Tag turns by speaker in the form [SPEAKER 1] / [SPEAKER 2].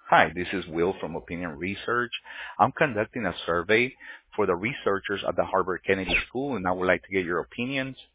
[SPEAKER 1] Hi, this is Will from Opinion Research. I'm conducting a survey for the researchers at the Harvard Kennedy School, and I would like to get your opinions.